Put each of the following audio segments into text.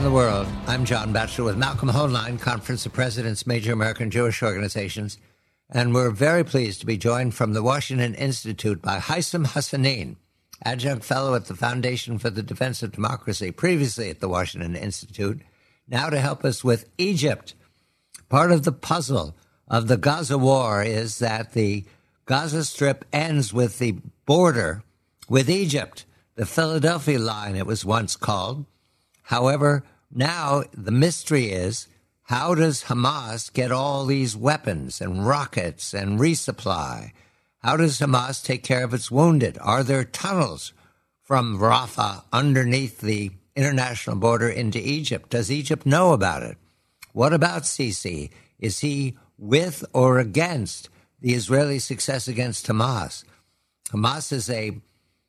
around the world. I'm John Batchelor with Malcolm Hoenlein, Conference of Presidents, Major American Jewish Organizations, and we're very pleased to be joined from the Washington Institute by Haitham Hassanein, Adjunct Fellow at the Foundation for the Defense of Democracy, previously at the Washington Institute, now to help us with Egypt. Part of the puzzle of the Gaza war is that the Gaza Strip ends with the border with Egypt, the Philadelphia line it was once called. However, now the mystery is, how does Hamas get all these weapons and rockets and resupply? How does Hamas take care of its wounded? Are there tunnels from Rafah underneath the international border into Egypt? Does Egypt know about it? What about Sisi? Is he with or against the Israeli success against Hamas? Hamas is an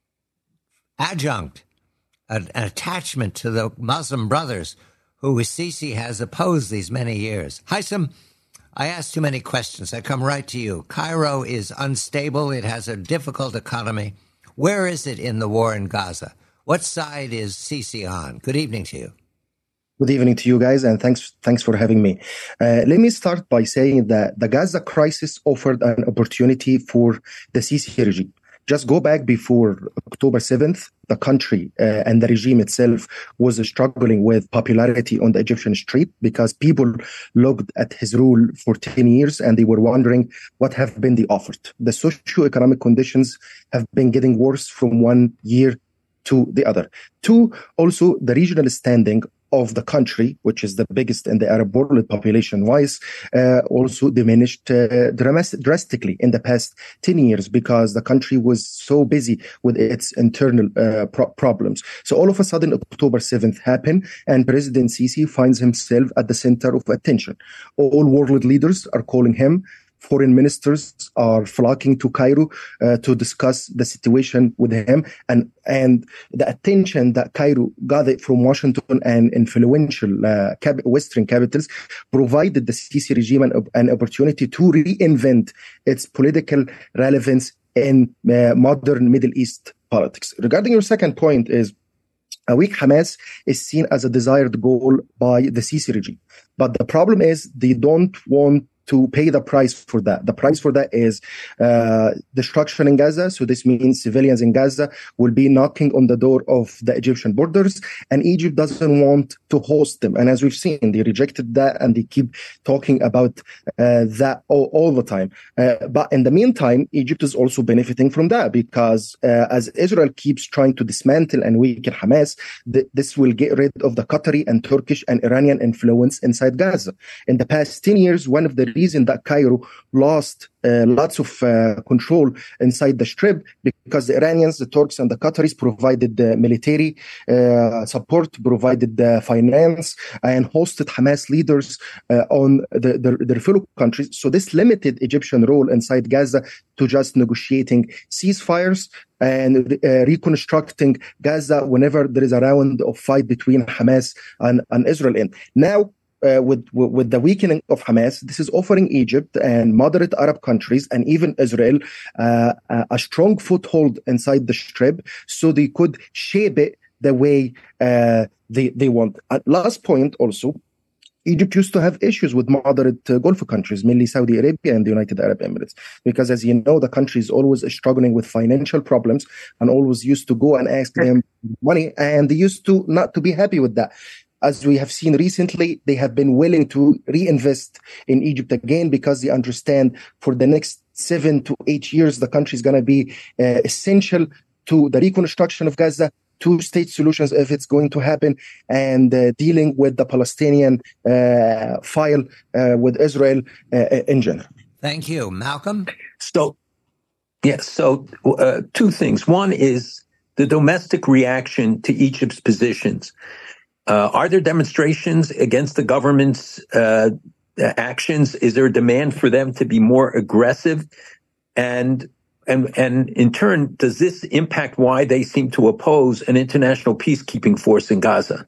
adjunct, an attachment to the Muslim Brothers, who Sisi has opposed these many years. Haitham, I asked too many questions. I come right to you. Cairo is unstable. It has a difficult economy. Where is it in the war in Gaza? What side is Sisi on? Good evening to you. Good evening to you guys, and thanks for having me. Let me start by saying that the Gaza crisis offered an opportunity for the Sisi regime. Just go back before October 7th, the country and the regime itself was struggling with popularity on the Egyptian street because people looked at his rule for 10 years and they were wondering what have been the offered. The socio-economic conditions have been getting worse from one year to the other. Two, also the regional standing of the country, which is the biggest in the Arab world population-wise, also diminished drastically in the past 10 years because the country was so busy with its internal problems. So all of a sudden, October 7th happened, and President Sisi finds himself at the center of attention. All world leaders are calling him. Foreign ministers are flocking to Cairo to discuss the situation with him, and the attention that Cairo gathered from Washington and influential Western capitals provided the Sisi regime an opportunity to reinvent its political relevance in modern Middle East politics. Regarding your second point is, a weak Hamas is seen as a desired goal by the Sisi regime. But the problem is they don't want to pay the price for that. The price for that is destruction in Gaza. So this means civilians in Gaza will be knocking on the door of the Egyptian borders, and Egypt doesn't want to host them. And as we've seen, they rejected that and they keep talking about that all the time. But in the meantime, Egypt is also benefiting from that because as Israel keeps trying to dismantle and weaken Hamas, this will get rid of the Qatari and Turkish and Iranian influence inside Gaza. In the past 10 years, one of the reason that Cairo lost lots of control inside the Strip because the Iranians, the Turks, and the Qataris provided military support, provided finance, and hosted Hamas leaders on their fellow countries. So this limited Egyptian role inside Gaza to just negotiating ceasefires and reconstructing Gaza whenever there is a round of fight between Hamas and Israel. Now, with the weakening of Hamas, this is offering Egypt and moderate Arab countries and even Israel a strong foothold inside the Strip so they could shape it the way they want. Last point also, Egypt used to have issues with moderate Gulf countries, mainly Saudi Arabia and the United Arab Emirates, because as you know, the country is always struggling with financial problems and always used to go and ask them money, and they used to not to be happy with that. As we have seen recently, they have been willing to reinvest in Egypt again because they understand for the next 7 to 8 years, the country is going to be essential to the reconstruction of Gaza, two-state solutions if it's going to happen, and dealing with the Palestinian file with Israel in general. Thank you. Malcolm? So two things. One is the domestic reaction to Egypt's positions. Are there demonstrations against the government's actions? Is there a demand for them to be more aggressive? And in turn, does this impact why they seem to oppose an international peacekeeping force in Gaza?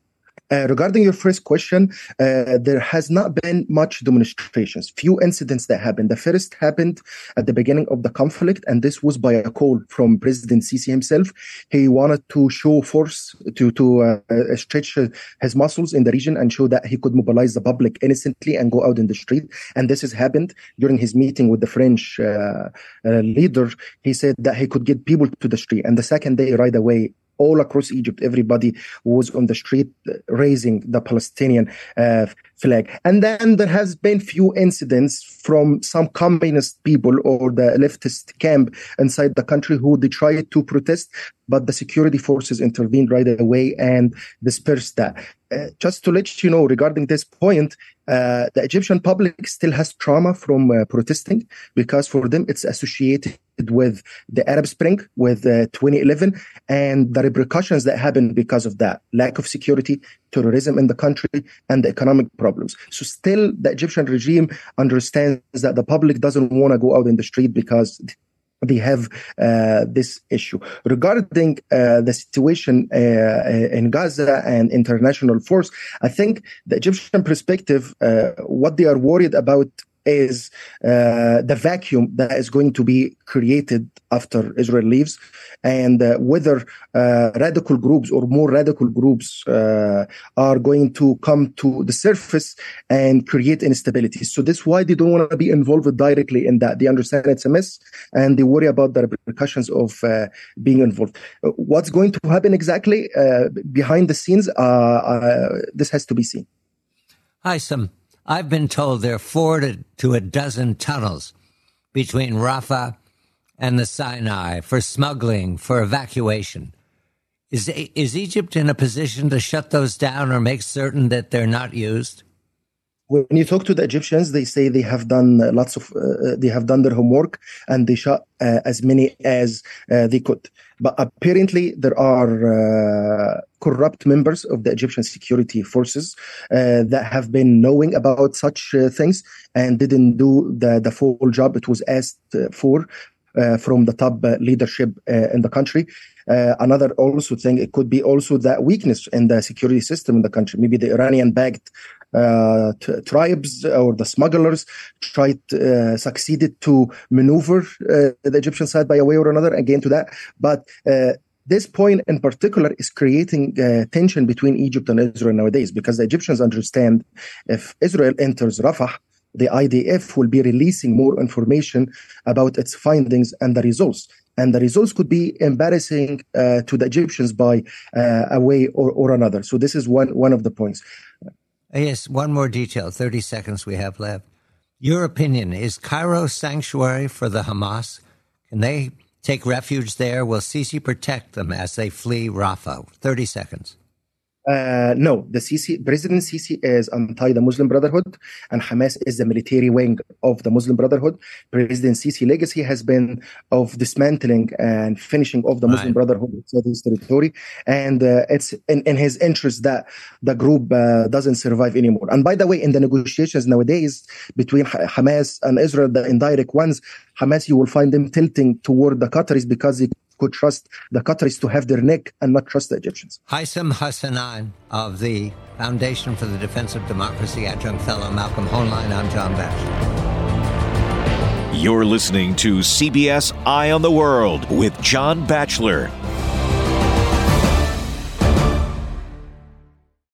Regarding your first question, there has not been much demonstrations. Few incidents that happened. The first happened at the beginning of the conflict, and this was by a call from President Sisi himself. He wanted to show force to stretch his muscles in the region and show that he could mobilize the public innocently and go out in the street. And this has happened during his meeting with the French leader. He said that he could get people to the street. And the second day, right away, all across Egypt, everybody was on the street raising the Palestinian flag. And then there has been few incidents from some communist people or the leftist camp inside the country who they tried to protest, but the security forces intervened right away and dispersed that. Just to let you know, regarding this point, the Egyptian public still has trauma from protesting, because for them it's associated with the Arab Spring, with 2011, and the repercussions that happened because of that. Lack of security, terrorism in the country, and the economic problems. So still, the Egyptian regime understands that the public doesn't want to go out in the street because they have this issue. Regarding the situation in Gaza and international force, I think the Egyptian perspective, what they are worried about is the vacuum that is going to be created after Israel leaves, and whether radical groups or more radical groups are going to come to the surface and create instability. So that's why they don't want to be involved directly in that. They understand it's a mess, and they worry about the repercussions of being involved. What's going to happen exactly behind the scenes, this has to be seen. Haitham, I've been told there are 4 to a dozen tunnels between Rafah and the Sinai for smuggling, for evacuation. Is Egypt in a position to shut those down or make certain that they're not used? When you talk to the Egyptians, they say they have done they have done their homework and they shot as many as they could. But apparently there are corrupt members of the Egyptian security forces that have been knowing about such things and didn't do the full job it was asked for from the top leadership in the country. Another also thing, it could be also that weakness in the security system in the country. Maybe the Iranian-backed tribes or the smugglers succeeded to maneuver the Egyptian side by a way or another again to that. But this point in particular is creating tension between Egypt and Israel nowadays, because the Egyptians understand if Israel enters Rafah, the IDF will be releasing more information about its findings and the results. And the results could be embarrassing to the Egyptians by a way or another. So this is one of the points. Yes, one more detail, 30 seconds we have left. Your opinion, is Cairo sanctuary for the Hamas? Can they take refuge there? Will Sisi protect them as they flee Rafah? 30 seconds. No, President Sisi is anti the Muslim Brotherhood, and Hamas is the military wing of the Muslim Brotherhood. President Sisi legacy has been of dismantling and finishing off the Muslim Brotherhood inside his territory, and it's in his interest that the group doesn't survive anymore. And by the way, in the negotiations nowadays between Hamas and Israel, the indirect ones, Hamas, you will find them tilting toward the Qataris because they could trust the Qataris to have their neck and not trust the Egyptians. Haitham Hassanein of the Foundation for the Defense of Democracy, Adjunct Fellow Malcolm Hoenlein. I'm John Batchelor. You're listening to CBS Eye on the World with John Batchelor.